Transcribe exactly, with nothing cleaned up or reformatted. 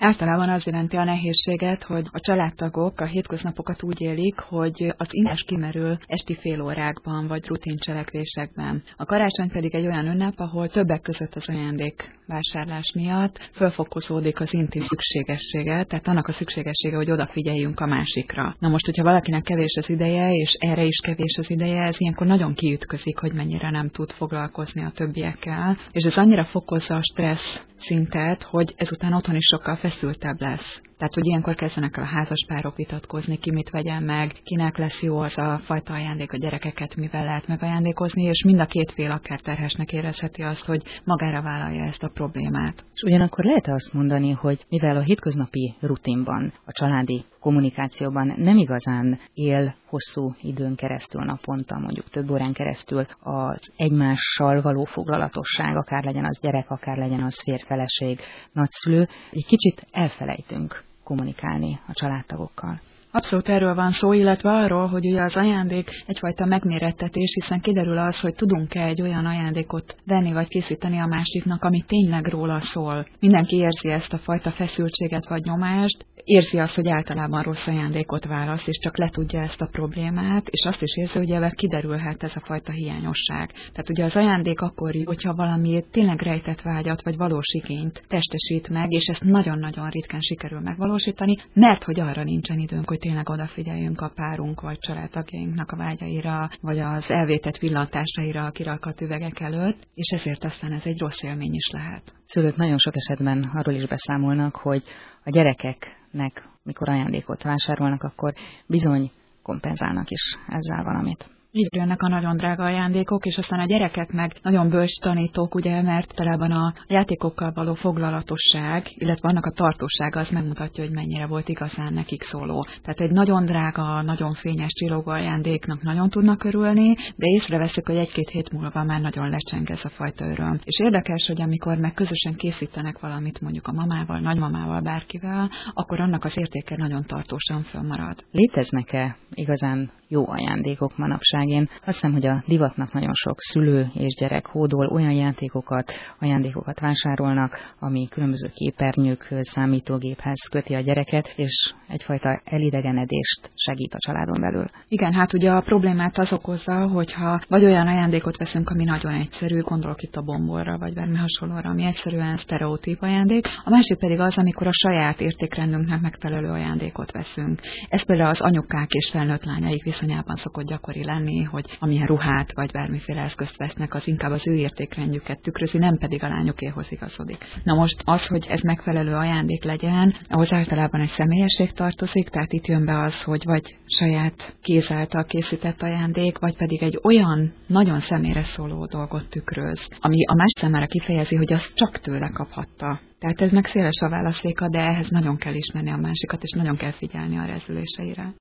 Általában az jelenti a nehézséget, hogy a családtagok a hétköznapokat úgy élik, hogy az indulás kimerül esti félórákban vagy rutin cselekvésekben. A karácsony pedig egy olyan ünnep, ahol többek között az ajándékvásárlás miatt fölfokozódik az intim szükségessége, tehát annak a szükségessége, hogy odafigyeljünk a másikra. Na most, hogyha valakinek kevés az ideje, és erre is kevés az ideje, ez ilyenkor nagyon kiütközik, hogy mennyire nem tud foglalkozni a többiekkel, és ez annyira fokozza a stressz szintet, hogy ezután otthon is sokkal feszültebb lesz. Tehát, hogy ilyenkor kezdenek el a házaspárok vitatkozni, ki mit vegyen meg, kinek lesz jó az a fajta ajándék, a gyerekeket mivel lehet megajándékozni, és mind a két fél akár terhesnek érezheti azt, hogy magára vállalja ezt a problémát. És ugyanakkor lehet azt mondani, hogy mivel a hétköznapi rutinban, a családi kommunikációban nem igazán él hosszú időn keresztül naponta, mondjuk több órán keresztül az egymással való foglalatosság, akár legyen az gyerek, akár legyen az férj, feleség, nagyszülő, egy kicsit elfelejtünk kommunikálni a családtagokkal. Abszolút erről van szó, illetve arról, hogy ugye az ajándék egyfajta megmérettetés, hiszen kiderül az, hogy tudunk-e egy olyan ajándékot venni vagy készíteni a másiknak, ami tényleg róla szól. Mindenki érzi ezt a fajta feszültséget vagy nyomást, érzi azt, hogy általában rossz ajándékot választ, és csak letudja ezt a problémát, és azt is érzi, hogy ebben kiderülhet ez a fajta hiányosság. Tehát ugye az ajándék akkor jó, hogyha valami tényleg rejtett vágyat vagy valós igényt testesít meg, és ezt nagyon-nagyon ritkán sikerül megvalósítani, mert hogy arra nincsen időnk, hogy tényleg odafigyeljünk a párunk vagy családtagjainknak a vágyaira, vagy az elvétett pillantásaira a kirakat üvegek előtt, és ezért aztán ez egy rossz élmény is lehet. Szülők nagyon sok esetben arról is beszámolnak, hogy a gyerekeknek, mikor ajándékot vásárolnak, akkor bizony kompenzálnak is ezzel valamit. Így jönnek a nagyon drága ajándékok, és aztán a gyerekek meg nagyon bölcs tanítók, ugye, mert talában a játékokkal való foglalatosság, illetve annak a tartósága az megmutatja, hogy mennyire volt igazán nekik szóló. Tehát egy nagyon drága, nagyon fényes, csillogó ajándéknak nagyon tudnak örülni, de észreveszünk, hogy egy-két hét múlva már nagyon lecseng ez a fajta öröm. És érdekes, hogy amikor meg közösen készítenek valamit mondjuk a mamával, nagymamával, bárkivel, akkor annak az értéke nagyon tartósan fönnmarad. Léteznek-e igazán jó ajándékok manapság? Én azt hiszem, hogy a divatnak nagyon sok szülő és gyerek hódol, olyan játékokat, ajándékokat vásárolnak, ami különböző képernyőkhöz, számítógéphez köti a gyereket, és egyfajta elidegenedést segít a családon belül. Igen, hát ugye a problémát az okozza, hogyha vagy olyan ajándékot veszünk, ami nagyon egyszerű, gondolok itt a bombolra, vagy bármi hasonlóra, ami egyszerűen sztereotíp ajándék, a másik pedig az, amikor a saját értékrendünknek megfelelő ajándékot veszünk. Ez például az anyukák és felnőtt lányaik viszonyában szokott gyakori lenni, hogy amilyen ruhát vagy bármiféle eszközt vesznek, az inkább az ő értékrendjüket tükrözi, nem pedig a lányokéhoz igazodik. Na most az, hogy ez megfelelő ajándék legyen, ahhoz általában egy személyesség tartozik, tehát itt jön be az, hogy vagy saját kéz által készített ajándék, vagy pedig egy olyan nagyon személyre szóló dolgot tükröz, ami a más számára kifejezi, hogy azt csak tőle kaphatta. Tehát ez meg széles a választéka, de ehhez nagyon kell ismerni a másikat, és nagyon kell figyelni a rezüléseire.